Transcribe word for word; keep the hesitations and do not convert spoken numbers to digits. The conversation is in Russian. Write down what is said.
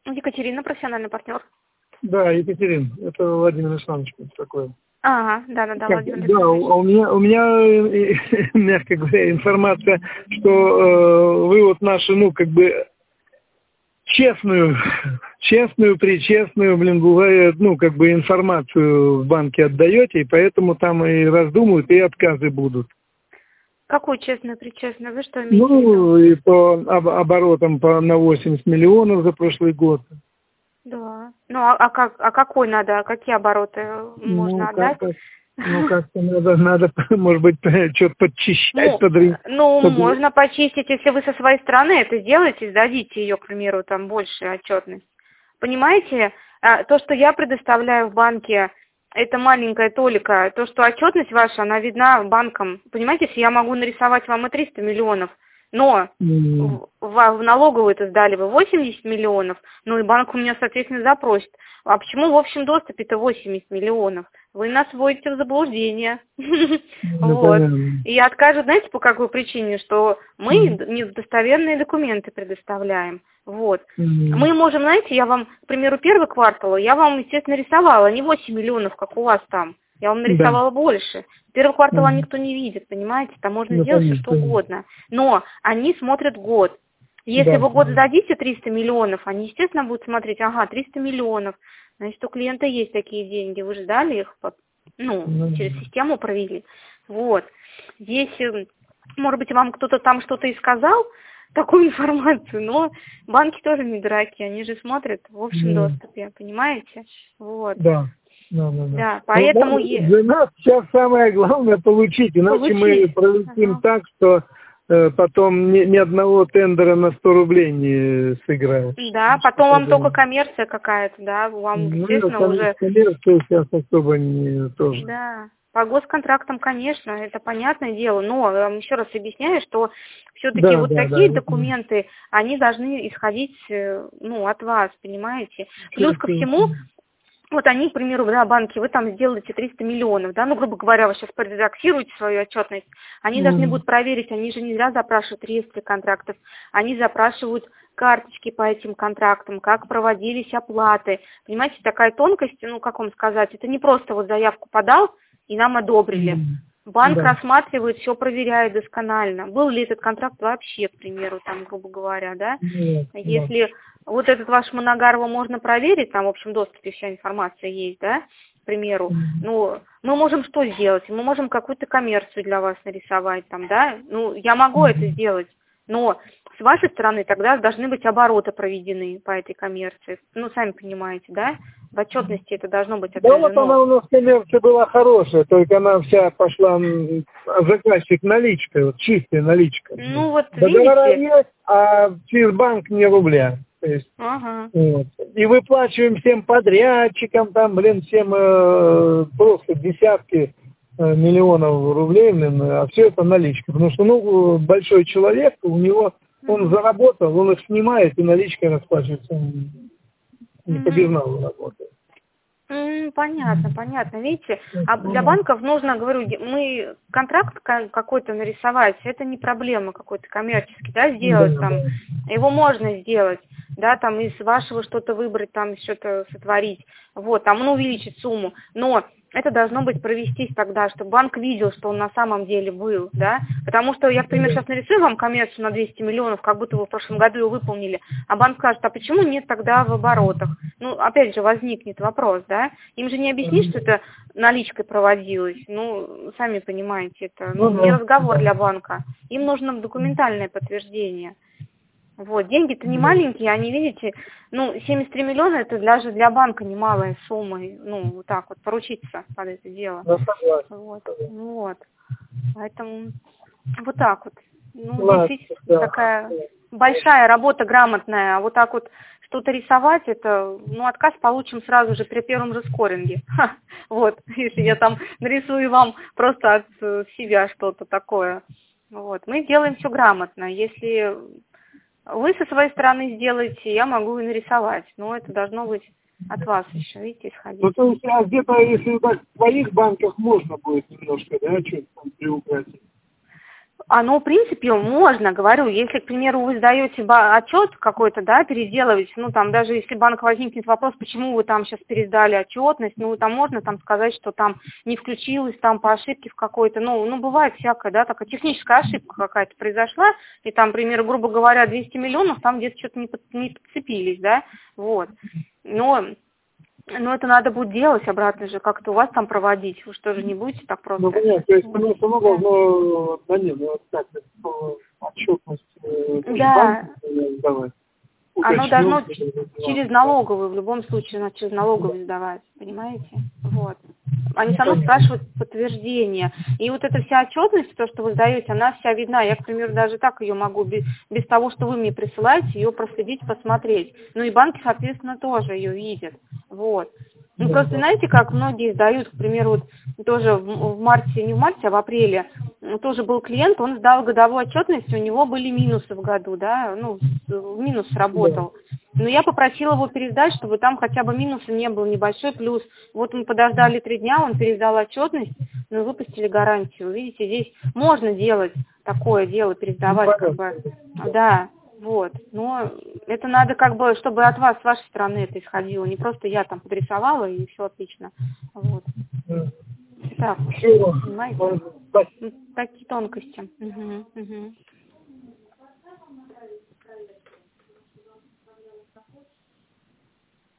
Екатерина, профессиональный партнер. Да, Екатерина, это Владимир Александрович такой. Ага, да-да-да, Владимир Да, Александрович. у меня, у меня, мягко говоря, информация, что э, вы вот нашу, ну, как бы, честную, честную, причестную, блин, бывает, ну, как бы, информацию в банке отдаете, и поэтому там и раздумывают, и отказы будут. Какую честную-причестную? Вы что имеете в виду? Ну, и по об, оборотам по, на восемьдесят миллионов за прошлый год. Да. Ну, а, а как, а какой надо, какие обороты можно Ну, отдать? как-то, ну, как-то надо, надо, может быть, что-то подчищать, Ну, подряд. ну, Под... можно почистить, если вы со своей стороны это сделаете, сдадите ее, к примеру, там, большую отчетность. Понимаете, А, то, что я предоставляю в банке, это маленькая толика, то, что отчетность ваша, она видна банкам. Понимаете, если я могу нарисовать вам и триста миллионов, но Mm. в, в, в налоговую это сдали вы восемьдесят миллионов, ну и банк у меня, соответственно, запросит. А почему в общем доступе это восемьдесят миллионов? Вы нас вводите в заблуждение. Вот. И откажут, знаете, по какой причине? Что мы недостоверные документы предоставляем. Вот. Мы можем, знаете, я вам, к примеру, первый квартал, я вам, естественно, рисовала, не восемь миллионов, как у вас там. Я вам нарисовала да. больше. Первый квартал mm. никто не видит, понимаете? Там можно ну, сделать все, что угодно. Но они смотрят год. Если да, вы год сдадите триста миллионов, они, естественно, будут смотреть, ага, триста миллионов. Значит, у клиента есть такие деньги. Вы ждали их, ну, mm. через систему провели. Вот. Здесь, может быть, вам кто-то там что-то и сказал, такую информацию, но банки тоже не дураки, они же смотрят в общем mm. доступе, понимаете? Вот. Да. Да, да, да. Да, поэтому... Для нас сейчас самое главное получить, иначе получить. Мы пролетим ага. так, что э, потом ни, ни одного тендера на сто рублей не сыграем. Да, потом вам только коммерция какая-то, да, вам, ну, естественно, уже... Коммерция сейчас особо не тоже. Да, по госконтрактам, конечно, это понятное дело, но я вам еще раз объясняю, что все-таки да, вот да, такие да, документы, да. они должны исходить, ну, от вас, понимаете? Плюс ко всему... Вот они, к примеру, да, банки, вы там сделаете триста миллионов, да, ну, грубо говоря, вы сейчас поредактируете свою отчетность, они mm. должны будут проверить, они же не зря запрашивают реестры контрактов, они запрашивают карточки по этим контрактам, как проводились оплаты, понимаете, такая тонкость, ну, как вам сказать, это не просто вот заявку подал и нам одобрили. Mm. Банк да. рассматривает, все проверяет досконально. Был ли этот контракт вообще, к примеру, там, грубо говоря, да? Нет, Если да. вот этот ваш Моногарова можно проверить, там в общем доступе вся информация есть, да, к примеру, mm-hmm. ну, мы можем что сделать? Мы можем какую-то коммерцию для вас нарисовать, там, да? Ну, я могу mm-hmm. это сделать, но с вашей стороны тогда должны быть обороты проведены по этой коммерции. Ну, сами понимаете, да? В отчетности это должно быть отражено. Да вот она у нас коммерция была хорошая, только она вся пошла заказчик наличкой, вот чистая наличка. Ну вот договора видите. есть, а через банк не рубля. То есть, ага. вот. И выплачиваем всем подрядчикам, там, блин, всем э, просто десятки э, миллионов рублей, блин, а все это наличка. Потому что, ну, большой человек, у него, он mm-hmm. заработал, он их снимает и наличкой расплачивается. Он не по безналу работает. Mm, понятно, понятно. Видите, а для банков нужно, говорю, мы контракт какой-то нарисовать, это не проблема какой-то коммерческий, да, сделать да, там, да. его можно сделать, да, там из вашего что-то выбрать, там что-то сотворить, вот, там, ну, увеличить сумму, но это должно быть провестись тогда, чтобы банк видел, что он на самом деле был, да, потому что я, к примеру, сейчас нарисую вам коммерцию на двести миллионов, как будто вы в прошлом году ее выполнили, а банк скажет, а почему нет тогда в оборотах? Ну, опять же, возникнет вопрос, да, им же не объяснишь, что это наличкой проводилось, ну, сами понимаете, это ну, не разговор для банка, им нужно документальное подтверждение. Вот, деньги-то не маленькие, они, видите, ну, семьдесят три миллиона, это даже для банка немалая сумма, ну, вот так вот, поручиться под это дело. Да, согласен. Вот, вот, поэтому вот так вот, ну, Ладно, действительно, да. такая большая работа, грамотная, а вот так вот что-то рисовать, это, ну, отказ получим сразу же при первом же скоринге, Ха, вот, если я там нарисую вам просто от себя что-то такое, вот, мы делаем все грамотно, если... Вы со своей стороны сделаете, я могу и нарисовать, но это должно быть от вас еще, видите, исходить. Ну, то есть, а где-то, если так, в своих банках можно будет немножко, да, что-то там приукрасить? Оно, в принципе, можно, говорю, если, к примеру, вы сдаете отчет какой-то, да, переделываете, ну, там, даже если банк возникнет вопрос, почему вы там сейчас пересдали отчетность, ну, там можно там сказать, что там не включилось там по ошибке в какой-то, ну, ну, бывает всякое, да, такая техническая ошибка какая-то произошла, и там, к примеру, грубо говоря, двести миллионов, там где-то что-то не, под, не подцепились, да, вот, но... Ну, это надо будет делать обратно же, как-то у вас там проводить. Вы что же не будете так просто? Ну, понятно, то есть оно само должно, да нет, ну, так, отчетность да. сдавать. Оно должно через налоговую, в любом случае, надо через налоговую сдавать, понимаете? Вот. Они все равно спрашивают подтверждение. И вот эта вся отчетность, то, что вы сдаете, она вся видна. Я, к примеру, даже так ее могу, без, без того, что вы мне присылаете, ее проследить, посмотреть. Ну и банки, соответственно, тоже ее видят. Вот. Ну, просто знаете, как многие сдают, к примеру, вот тоже в, в марте, не в марте, а в апреле, тоже был клиент, он сдал годовую отчетность, у него были минусы в году, да, ну, в минус работал. Но я попросила его пересдать, чтобы там хотя бы минуса не был, небольшой плюс. Вот мы подождали три дня, он пересдал отчетность, ну, выпустили гарантию. Видите, здесь можно делать такое дело, пересдавать, как бы, да. Вот, но это надо как бы, чтобы от вас, с вашей стороны это исходило, не просто я там подрисовала и все отлично, вот. Так, понимаете? Такие тонкости. Угу, угу.